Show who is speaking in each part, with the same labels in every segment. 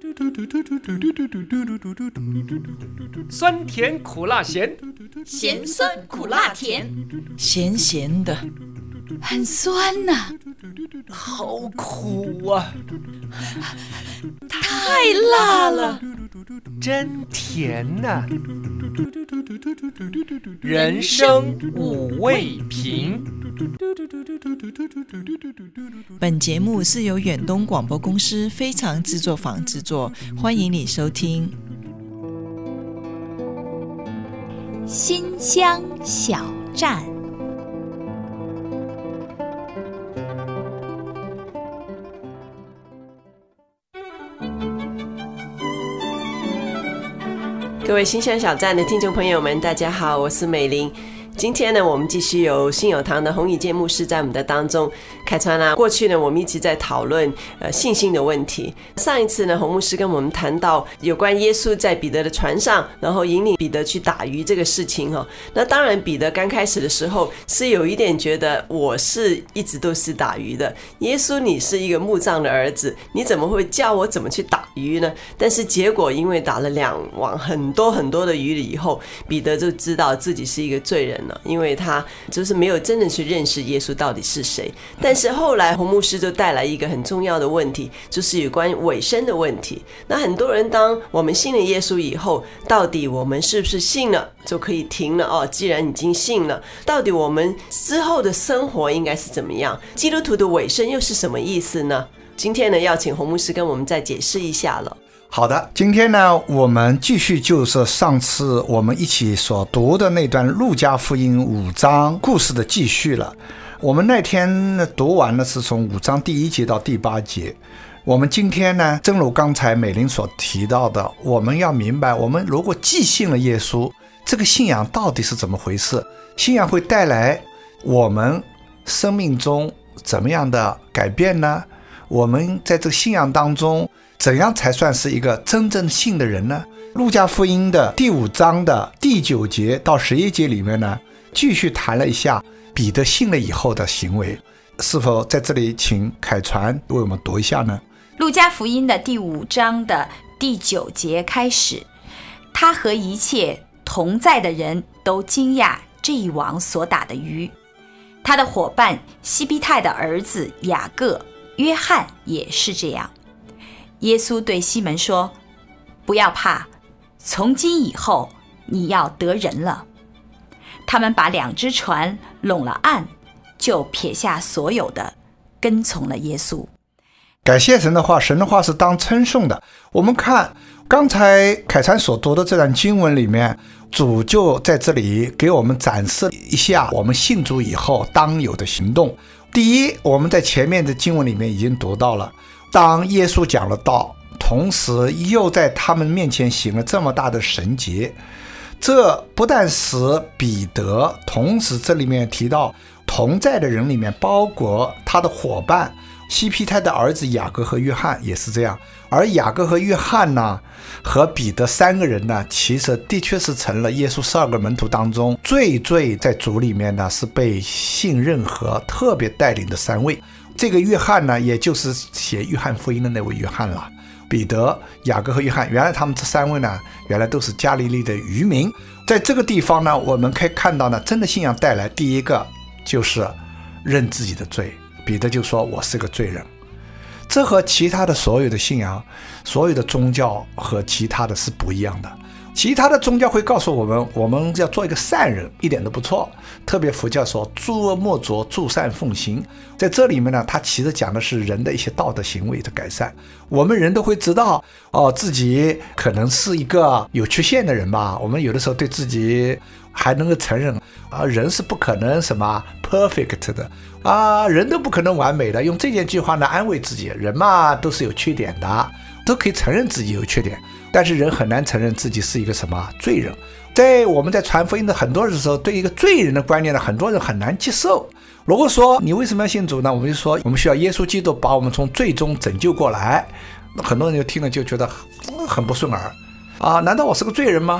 Speaker 1: 酸甜苦辣咸，
Speaker 2: 咸酸苦辣甜，
Speaker 3: 咸咸的，很酸呐，
Speaker 1: 好苦啊，
Speaker 3: 太辣了，
Speaker 1: 真甜呐，人生五味瓶。
Speaker 3: 本节目是由远东广播公司非常制作坊制作，欢迎你收听。
Speaker 2: 新乡小站，
Speaker 4: 各位新乡小站的听众朋友们，大家好，我是美玲。今天呢，我们继续有信友堂的洪以健牧师在我们的当中。凯川啊，过去呢，我们一直在讨论信心的问题。上一次呢，洪牧师跟我们谈到有关耶稣在彼得的船上，然后引领彼得去打鱼这个事情哦。那当然，彼得刚开始的时候是有一点觉得我是一直都是打鱼的，耶稣你是一个木匠的儿子，你怎么会教我怎么去打鱼呢？但是结果因为打了2网很多很多的鱼以后，彼得就知道自己是一个罪人。因为他就是没有真的去认识耶稣到底是谁。但是后来洪牧师就带来一个很重要的问题，就是有关尾声的问题。那很多人当我们信了耶稣以后，到底我们是不是信了就可以停了哦？既然已经信了，到底我们之后的生活应该是怎么样？基督徒的尾声又是什么意思呢？今天呢，要请洪牧师跟我们再解释一下了。
Speaker 5: 好的，今天呢，我们继续就是上次我们一起所读的那段路加福音5章故事的继续了。我们那天读完的是从5章第1节到第8节。我们今天呢，正如刚才美玲所提到的，我们要明白，我们如果既信了耶稣，这个信仰到底是怎么回事？信仰会带来我们生命中怎么样的改变呢？我们在这个信仰当中怎样才算是一个真正信的人呢？路加福音的第5章的第9节到11节里面呢，继续谈了一下彼得信了以后的行为。是否在这里请凯传为我们读一下呢？
Speaker 2: 路加福音的第5章的第9节开始，他和一切同在的人都惊讶这一网所打的鱼。他的伙伴西庇太的儿子雅各、约翰也是这样。耶稣对西门说，不要怕，从今以后你要得人了。他们把2只船拢了岸，就撇下所有的，跟从了耶稣。
Speaker 5: 感谢神的话，神的话是当称颂的。我们看刚才凯传所读的这段经文里面，主就在这里给我们展示一下我们信主以后当有的行动。第一，我们在前面的经文里面已经读到了，当耶稣讲了道，同时又在他们面前行了这么大的神迹，这不但使彼得，同时这里面提到同在的人里面包括他的伙伴西庇太的儿子雅各和约翰也是这样。而雅各和约翰呢，和彼得3个人呢，其实的确是成了耶稣12个门徒当中最在主里面呢是被信任和特别带领的3位。这个约翰呢，也就是写约翰福音的那位约翰了。彼得、雅各和约翰，原来他们这3位呢，原来都是加利利的渔民。在这个地方呢，我们可以看到呢，真的信仰带来第一个就是认自己的罪。彼得就说，我是个罪人。这和其他的所有的信仰，所有的宗教和其他的是不一样的。其他的宗教会告诉我们，我们要做一个善人，一点都不错。特别佛教说诸恶莫作，诸善奉行。在这里面呢，它其实讲的是人的一些道德行为的改善。我们人都会知道自己可能是一个有缺陷的人吧。我们有的时候对自己还能够承认人是不可能什么 perfect 的人都不可能完美的。用这件句话呢安慰自己，人嘛都是有缺点的，都可以承认自己有缺点，但是人很难承认自己是一个什么罪人。在我们在传福音的很多的时候，对一个罪人的观念呢，很多人很难接受。如果说你为什么要信主呢？我们就说我们需要耶稣基督把我们从罪中拯救过来。很多人就听了就觉得很不顺耳难道我是个罪人吗？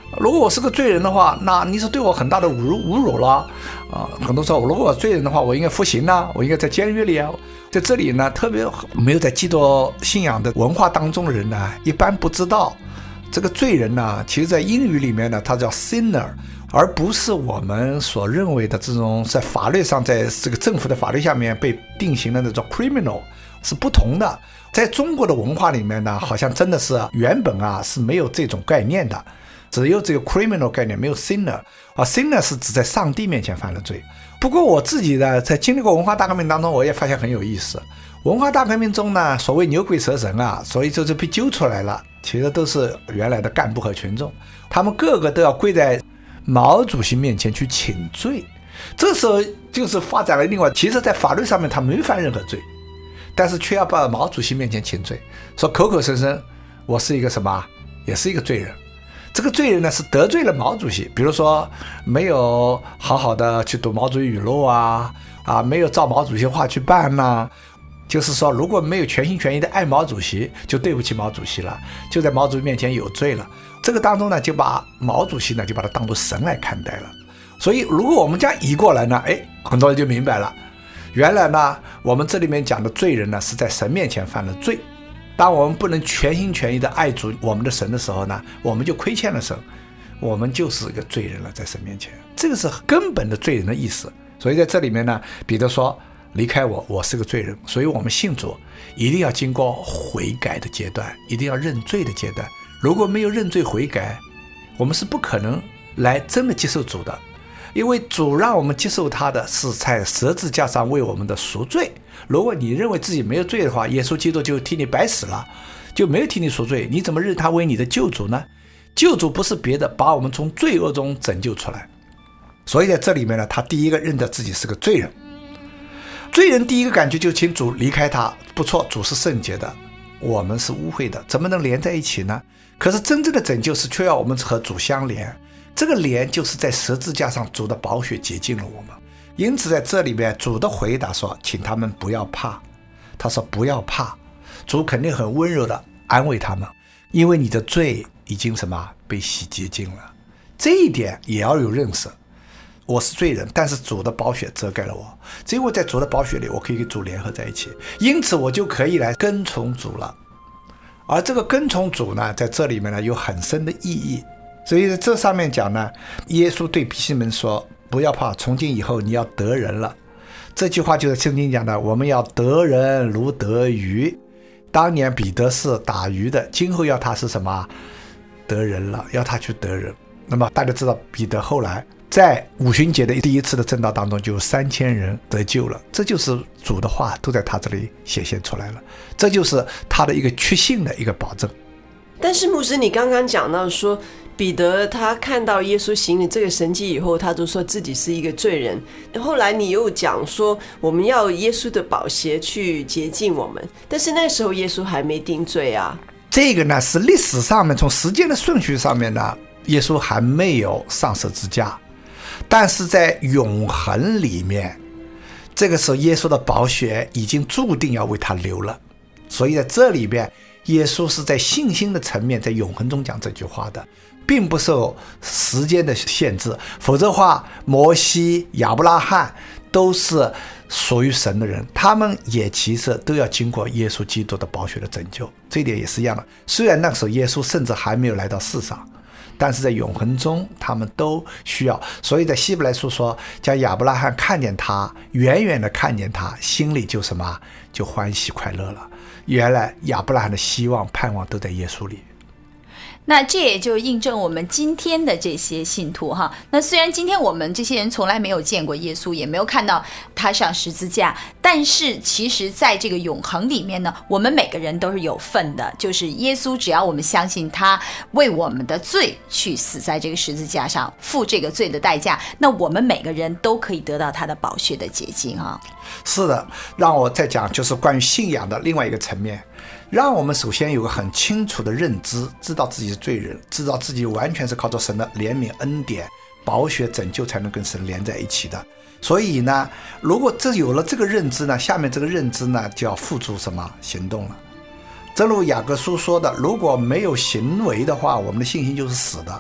Speaker 5: 如果我是个罪人的话，那你是对我很大的侮辱了啊！很多时候，如果我罪人的话，我应该服刑啊，我应该在监狱里啊。在这里呢，特别没有在基督信仰的文化当中的人呢，一般不知道这个罪人呢，其实在英语里面呢，它叫 sinner， 而不是我们所认为的这种在法律上，在这个政府的法律下面被定型的那种 criminal 是不同的。在中国的文化里面呢，好像真的是原本啊是没有这种概念的，只有这个 criminal 概念，没有 sinner 啊 sinner 是指在上帝面前犯了罪。不过我自己呢，在经历过文化大革命当中，我也发现很有意思。文化大革命中呢，所谓牛鬼蛇神啊，所以就是被揪出来了，其实都是原来的干部和群众，他们个个都要跪在毛主席面前去请罪。这时候就是发展了另外，其实在法律上面他没犯任何罪，但是却要到毛主席面前请罪，说口口声声我是一个什么，也是一个罪人。这个罪人呢是得罪了毛主席，比如说没有好好的去读毛主席语录啊，没有照毛主席话去办啊，就是说如果没有全心全意的爱毛主席，就对不起毛主席了，就在毛主席面前有罪了。这个当中呢，就把毛主席呢就把他当作神来看待了。所以如果我们将移过来呢，很多人就明白了，原来呢我们这里面讲的罪人呢是在神面前犯了罪。当我们不能全心全意的爱主我们的神的时候呢，我们就亏欠了神，我们就是一个罪人了，在神面前。这个是根本的罪人的意思。所以在这里面呢，彼得说离开我，我是个罪人。所以我们信主一定要经过悔改的阶段，一定要认罪的阶段。如果没有认罪悔改，我们是不可能来真的接受主的，因为主让我们接受他的是在十字架上为我们的赎罪。如果你认为自己没有罪的话，耶稣基督就替你白死了，就没有替你赎罪，你怎么认他为你的救主呢？救主不是别的，把我们从罪恶中拯救出来。所以在这里面呢，他第一个认得自己是个罪人。罪人第一个感觉就请主离开他，不错，主是圣洁的，我们是污秽的，怎么能连在一起呢？可是真正的拯救是却要我们和主相连，这个连就是在十字架上主的宝血洁净了我们。因此在这里面主的回答说，请他们不要怕。他说不要怕，主肯定很温柔的安慰他们，因为你的罪已经什么被洗洁净了。这一点也要有认识，我是罪人，但是主的宝血遮盖了我，只因为在主的宝血里我可以跟主联合在一起，因此我就可以来跟从主了。而这个跟从主呢，在这里面呢有很深的意义。所以在这上面讲呢，耶稣对彼西门说不要怕，从今以后你要得人了。这句话就是圣经讲的，我们要得人如得鱼。当年彼得是打鱼的，今后要他是什么？得人了，要他去得人。那么大家知道彼得后来在五旬节的第一次的正道当中就有3000人得救了，这就是主的话都在他这里显现出来了，这就是他的一个确信的一个保证。
Speaker 4: 但是牧师，你刚刚讲到说彼得他看到耶稣行了这个神迹以后，他就说自己是一个罪人。后来你又讲说我们要耶稣的宝血去洁净我们，但是那时候耶稣还没定罪啊。
Speaker 5: 这个呢是历史上面从时间的顺序上面呢，耶稣还没有上十字架，但是在永恒里面，这个时候耶稣的宝血已经注定要为他流了。所以在这里边耶稣是在信心的层面，在永恒中讲这句话的，并不受时间的限制，否则的话摩西、亚伯拉罕都是属于神的人，他们也其实都要经过耶稣基督的宝血的拯救，这一点也是一样的。虽然那个时候耶稣甚至还没有来到世上，但是在永恒中他们都需要。所以在希伯来书说，叫亚伯拉罕看见他，远远的看见他，心里就什么，就欢喜快乐了。原来亚伯拉罕的希望盼望都在耶稣里。
Speaker 2: 那这也就印证我们今天的这些信徒哈。那虽然今天我们这些人从来没有见过耶稣，也没有看到他上十字架，但是其实在这个永恒里面呢，我们每个人都是有份的。就是耶稣只要我们相信他为我们的罪去死在这个十字架上，付这个罪的代价，那我们每个人都可以得到他的宝血的洁净哈。
Speaker 5: 是的，让我再讲就是关于信仰的另外一个层面，让我们首先有个很清楚的认知，知道自己是罪人，知道自己完全是靠着神的怜悯恩典宝血拯救才能跟神连在一起的。所以呢，如果有了这个认知呢，下面这个认知呢就要付诸什么行动了。正如雅各书说的，如果没有行为的话，我们的信心就是死的。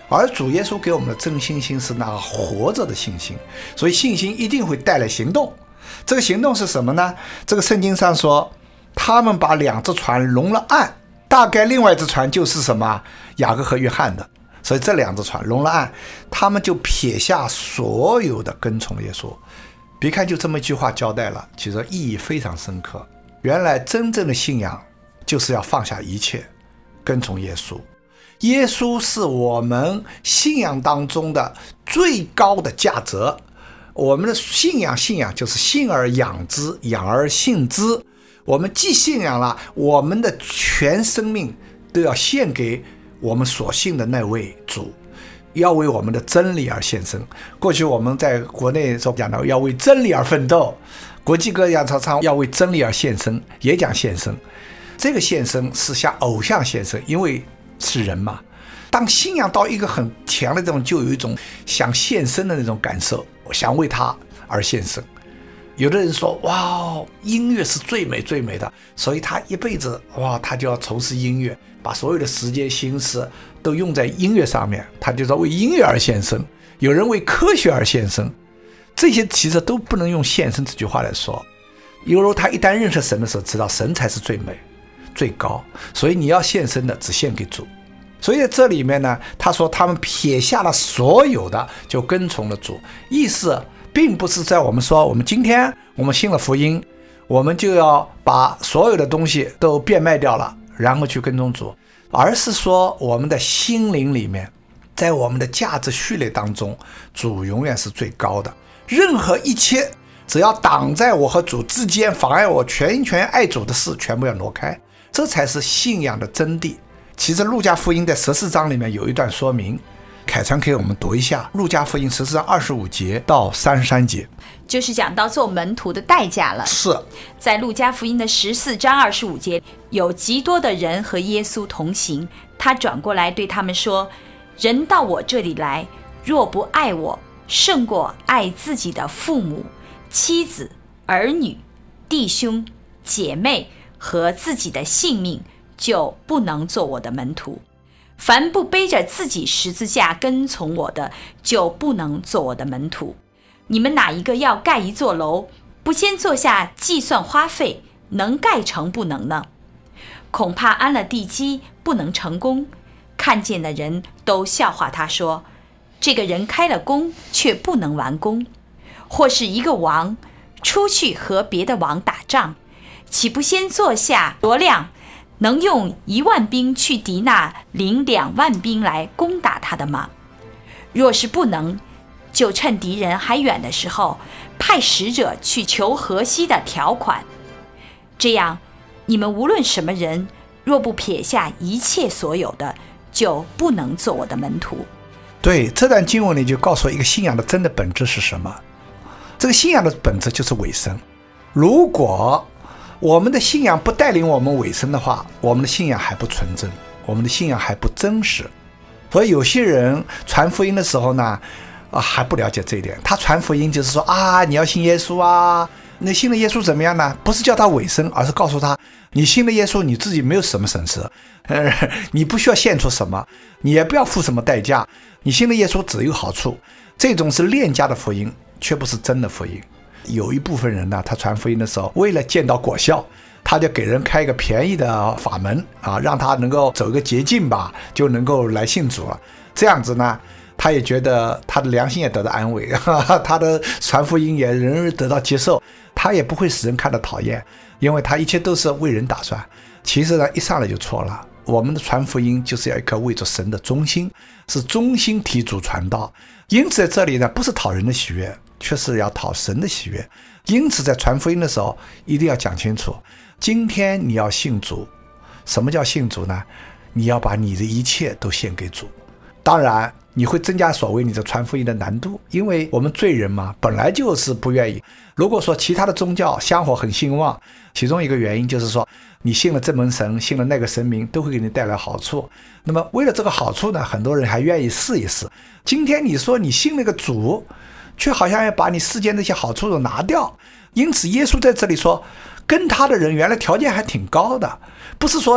Speaker 5: 而主耶稣给我们的真信心是那个活着的信心，所以信心一定会带来行动。这个行动是什么呢？这个圣经上说，他们把2只船拢了岸，大概另外一只船就是什么？雅各和约翰的。所以这2只船拢了岸，他们就撇下所有的跟从耶稣。别看就这么一句话交代了，其实意义非常深刻。原来真正的信仰就是要放下一切，跟从耶稣。耶稣是我们信仰当中的最高的价值。我们的信仰就是信而养之，养而信之。我们既信仰了，我们的全生命都要献给我们所信的那位主，要为我们的真理而献身。过去我们在国内所讲的要为真理而奋斗，国际各样常常要为真理而献身，也讲献身。这个献身是向偶像献身，因为是人嘛。当信仰到一个很强的这种，就有一种想献身的那种感受，想为他而献身。有的人说，哇，音乐是最美最美的，所以他一辈子他就要从事音乐，把所有的时间心思都用在音乐上面，他就说为音乐而献身。有人为科学而献身，这些其实都不能用献身这句话来说。犹如他一旦认识神的时候，知道神才是最美最高，所以你要献身的只献给主。所以在这里面呢，他说他们撇下了所有的，就跟从了主。意思并不是在我们说我们今天我们信了福音，我们就要把所有的东西都变卖掉了，然后去跟从主，而是说我们的心灵里面，在我们的价值序列当中，主永远是最高的。任何一切只要挡在我和主之间，妨碍我全爱主的事，全部要挪开。这才是信仰的真谛。其实路加福音在14章里面有一段说明，凯川给我们读一下路加福音14章25节到33节，
Speaker 2: 就是讲到做门徒的代价了。
Speaker 5: 是
Speaker 2: 在路加福音的14章25节，有极多的人和耶稣同行，他转过来对他们说，人到我这里来，若不爱我，胜过爱自己的父母、妻子、儿女、弟兄、姐妹和自己的性命，就不能做我的门徒。凡不背着自己十字架跟从我的，就不能做我的门徒。你们哪一个要盖一座楼，不先坐下计算花费，能盖成不能呢？恐怕安了地基，不能成功。看见的人都笑话他说，这个人开了工，却不能完工。或是一个王出去和别的王打仗，岂不先坐下酌量，能用10000兵去敌那领2万兵来攻打他的吗？若是不能，就趁敌人还远的时候，派使者去求河西的条款。这样，你们无论什么人，若不撇下一切所有的，就不能做我的门徒。
Speaker 5: 对，这段经文里就告诉我一个信仰的真的本质是什么。这个信仰的本质就是委身。如果我们的信仰不带领我们委身的话，我们的信仰还不纯正，我们的信仰还不真实。所以有些人传福音的时候呢，还不了解这一点。他传福音就是说你要信耶稣啊，你信了耶稣怎么样呢？不是叫他委身，而是告诉他，你信了耶稣，你自己没有什么损失，你不需要献出什么，你也不要付什么代价，你信了耶稣只有好处。这种是链家的福音，却不是真的福音。有一部分人呢，他传福音的时候，为了见到果效，他就给人开一个便宜的法门让他能够走个捷径吧，就能够来信主了。这样子呢，他也觉得他的良心也得到安慰，他的传福音也人人得到接受，他也不会使人看到讨厌，因为他一切都是为人打算。其实呢，一上来就错了。我们的传福音就是要一颗为着神的忠心，是忠心替主传道。因此在这里呢，不是讨人的喜悦，却是要讨神的喜悦。因此在传福音的时候，一定要讲清楚，今天你要信主。什么叫信主呢？你要把你的一切都献给主。当然你会增加所谓你的传福音的难度，因为我们罪人嘛，本来就是不愿意。如果说其他的宗教香火很兴旺，其中一个原因就是说你信了这门神，信了那个神明，都会给你带来好处。那么为了这个好处呢，很多人还愿意试一试。今天你说你信那个主，却好像要把你世间那些好处都拿掉。因此耶稣在这里说，跟他的人原来条件还挺高的，不是说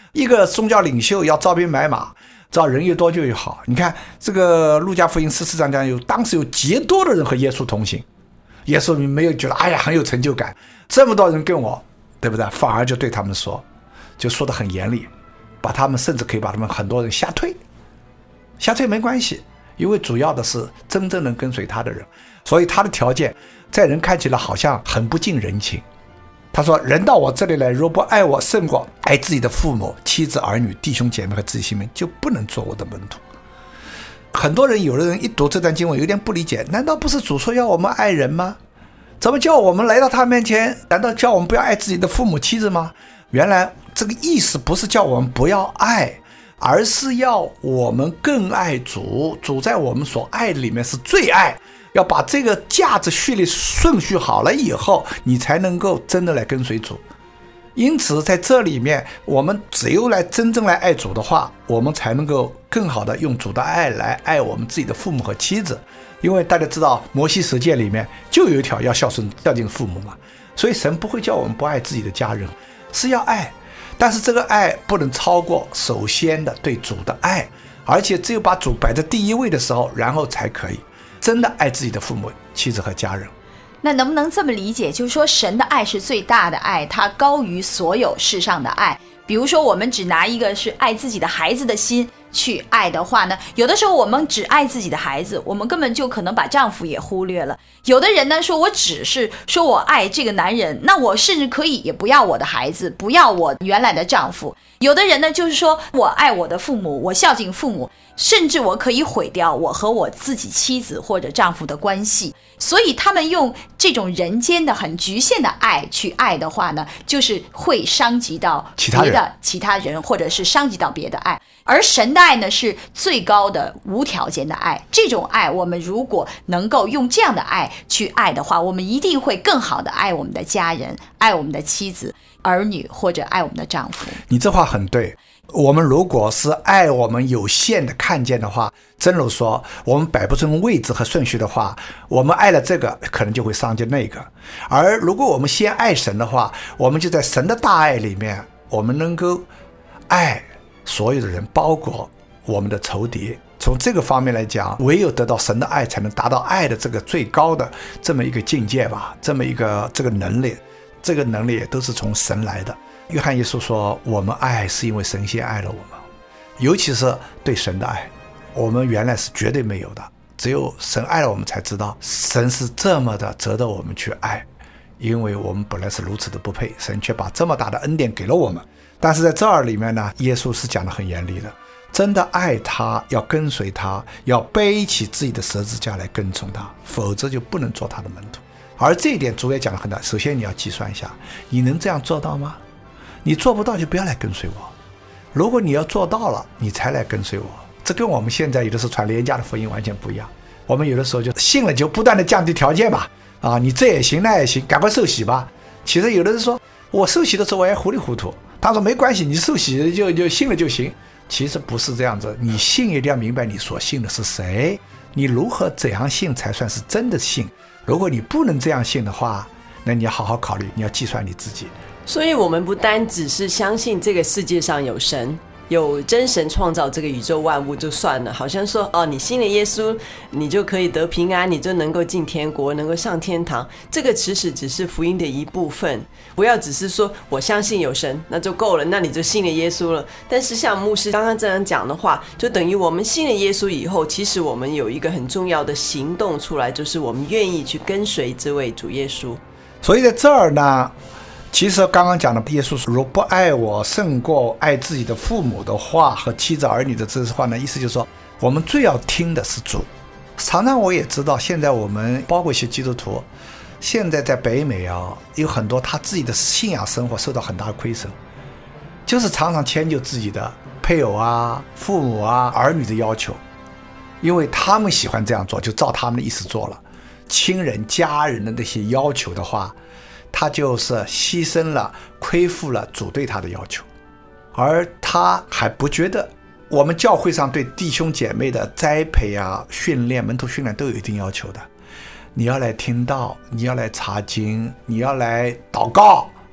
Speaker 5: 一个宗教领袖要招兵买马，只要人越多就越好。你看这个路加福音14章讲，当时有极多的人和耶稣同行，耶稣没有觉得哎呀很有成就感，这么多人跟我，对不对？反而就对他们说，就说得很严厉，把他们甚至可以把他们很多人吓退没关系，因为主要的是真正能跟随他的人，所以他的条件在人看起来好像很不近人情。他说，人到我这里来，若不爱我胜过爱自己的父母、妻子、儿女、弟兄姐妹和自己性命，就不能做我的门徒。很多人，有的人一读这段经文有点不理解，难道不是主说要我们爱人吗？怎么叫我们来到他面前，难道叫我们不要爱自己的父母妻子吗？原来这个意思不是叫我们不要爱，而是要我们更爱主，主在我们所爱的里面是最爱，要把这个价值序列顺序好了以后，你才能够真的来跟随主。因此在这里面，我们只有真正来爱主的话，我们才能够更好的用主的爱来爱我们自己的父母和妻子。因为大家知道摩西十诫里面就有一条要孝敬父母嘛，所以神不会叫我们不爱自己的家人，是要爱，但是这个爱不能超过首先的对主的爱，而且只有把主摆在第一位的时候，然后才可以真的爱自己的父母、妻子和家人。
Speaker 2: 那能不能这么理解，就是说神的爱是最大的爱，它高于所有世上的爱。比如说我们只拿一个是爱自己的孩子的心去爱的话呢，有的时候我们只爱自己的孩子，我们根本就可能把丈夫也忽略了。有的人呢说，我只是说我爱这个男人，那我甚至可以也不要我的孩子，不要我原来的丈夫。有的人呢就是说我爱我的父母，我孝敬父母，甚至我可以毁掉我和我自己妻子或者丈夫的关系。所以他们用这种人间的很局限的爱去爱的话呢，就是会伤及到别的其他人，或者是伤及到别的爱。而神的爱呢是最高的无条件的爱，这种爱我们如果能够用这样的爱去爱的话，我们一定会更好的爱我们的家人，爱我们的妻子、儿女，或者爱我们的丈夫。
Speaker 5: 你这话很对，我们如果是爱我们有限的看见的话，真如说我们摆不成位置和顺序的话，我们爱了这个可能就会伤及那个。而如果我们先爱神的话，我们就在神的大爱里面，我们能够爱所有的人，包括我们的仇敌。从这个方面来讲，唯有得到神的爱，才能达到爱的这个最高的这么一个境界吧，这么一个这个能力，这个能力也都是从神来的。约翰耶稣说，我们爱是因为神先爱了我们，尤其是对神的爱，我们原来是绝对没有的，只有神爱了我们才知道神是这么的值得我们去爱，因为我们本来是如此的不配，神却把这么大的恩典给了我们。但是在这儿里面呢，耶稣是讲得很严厉的，真的爱他，要跟随他，要背起自己的十字架来跟从他，否则就不能做他的门徒。而这一点主也讲得很大，首先你要计算一下，你能这样做到吗？你做不到就不要来跟随我，如果你要做到了，你才来跟随我。这跟我们现在有的时候传廉价的福音完全不一样。我们有的时候就信了，就不断的降低条件吧，你这也行那也行，赶快受洗吧。其实有的人说，我受洗的时候我也糊里糊涂，他说没关系，你受洗就信了就行。其实不是这样子，你信一定要明白你所信的是谁，你如何怎样信才算是真的信。如果你不能这样信的话，那你要好好考虑，你要计算你自己。
Speaker 4: 所以我们不单只是相信这个世界上有神，有真神创造这个宇宙万物就算了，好像说你信了耶稣你就可以得平安，你就能够进天国，能够上天堂，这个其实只是福音的一部分。不要只是说我相信有神那就够了，那你就信了耶稣了。但是像牧师刚刚这样讲的话，就等于我们信了耶稣以后，其实我们有一个很重要的行动出来，就是我们愿意去跟随这位主耶稣。
Speaker 5: 所以在这儿呢，其实刚刚讲的耶稣说，如不爱我胜过爱自己的父母的话和妻子儿女的这话呢，意思就是说我们最要听的是主。常常我也知道，现在我们包括一些基督徒，现在在北美有很多他自己的信仰生活受到很大的亏损，就是常常迁就自己的配偶父母儿女的要求，因为他们喜欢这样做，就照他们的意思做了。亲人家人的那些要求的话，他就是牺牲了亏负了主对他的要求，而他还不觉得我们教会上对弟兄姐妹的栽培训练门徒训练都有一定要求的。你要来听道，你要来查经，你要来祷告，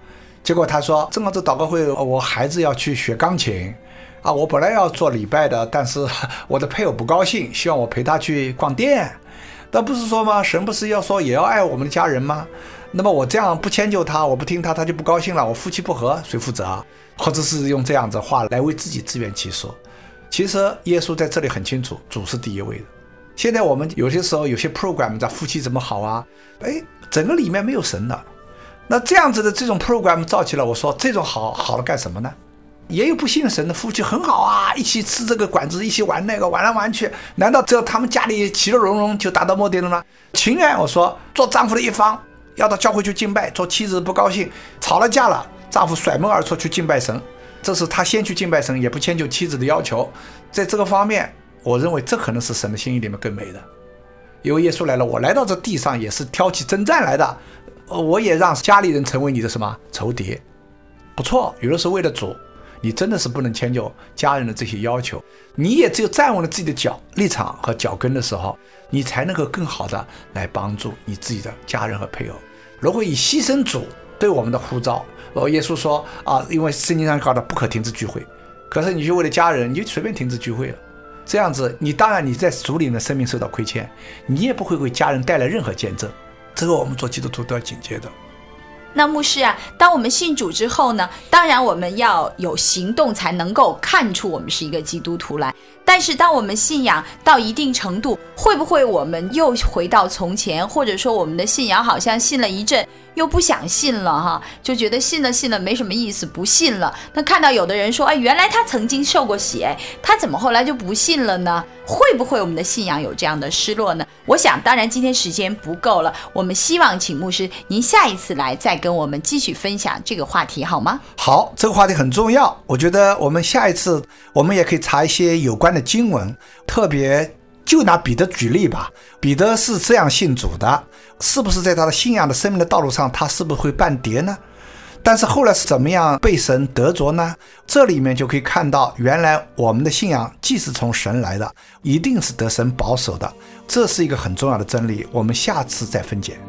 Speaker 5: 结果他说正好这祷告会我孩子要去学钢琴啊，我本来要做礼拜的，但是我的配偶不高兴，希望我陪他去逛店。那不是说吗？神不是要说也要爱我们的家人吗？那么我这样不迁就他，我不听他，他就不高兴了，我夫妻不和谁负责啊？或者是用这样子话来为自己自圆其说。其实耶稣在这里很清楚，主是第一位的。现在我们有些时候有些 program 叫夫妻怎么好啊，整个里面没有神的。那这样子的这种 program 造起来，我说这种好了干什么呢？也有不信神的夫妻很好啊，一起吃这个馆子，一起玩那个，玩来玩去，难道只有他们家里其乐融融就达到目的了吗？情愿我说做丈夫的一方要到教会去敬拜，做妻子不高兴，吵了架了，丈夫甩门而出去敬拜神，这是他先去敬拜神，也不迁就妻子的要求。在这个方面，我认为这可能是神的心意里面更美的。因为耶稣来了，我来到这地上也是挑起征战来的，我也让家里人成为你的什么仇敌。不错，有的时候为了主，你真的是不能迁就家人的这些要求，你也只有站稳了自己的脚立场和脚跟的时候，你才能够更好的来帮助你自己的家人和配偶。如果以牺牲主对我们的呼召，耶稣说啊，因为圣经上搞的不可停止聚会，可是你就为了家人，你就随便停止聚会了。这样子，你当然你在主里面的生命受到亏欠，你也不会为家人带来任何见证。这个我们做基督徒都要警戒的。
Speaker 2: 那牧师啊，当我们信主之后呢，当然我们要有行动才能够看出我们是一个基督徒来。但是当我们信仰到一定程度，会不会我们又回到从前，或者说我们的信仰好像信了一阵又不想信了哈，就觉得信了没什么意思，不信了。那看到有的人说，原来他曾经受过洗，他怎么后来就不信了呢？会不会我们的信仰有这样的失落呢？我想当然今天时间不够了，我们希望请牧师您下一次来再跟我们继续分享这个话题好吗？
Speaker 5: 好，这个话题很重要，我觉得我们下一次我们也可以查一些有关的经文，特别就拿彼得举例吧。彼得是这样信主的，是不是在他的信仰的生命的道路上，他是不是会半跌呢？但是后来是怎么样被神得着呢？这里面就可以看到，原来我们的信仰既是从神来的，一定是得神保守的，这是一个很重要的真理，我们下次再分解。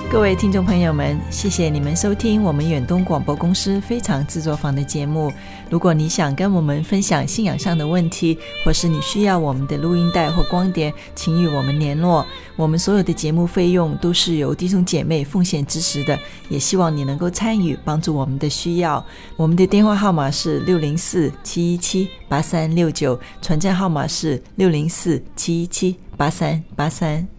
Speaker 3: 各位听众朋友们，谢谢你们收听我们远东广播公司非常制作坊的节目。如果你想跟我们分享信仰上的问题，或是你需要我们的录音带或光碟，请与我们联络。我们所有的节目费用都是由弟兄姐妹奉献支持的，也希望你能够参与，帮助我们的需要。我们的电话号码是604-717-8369，传真号码是604-717-8383。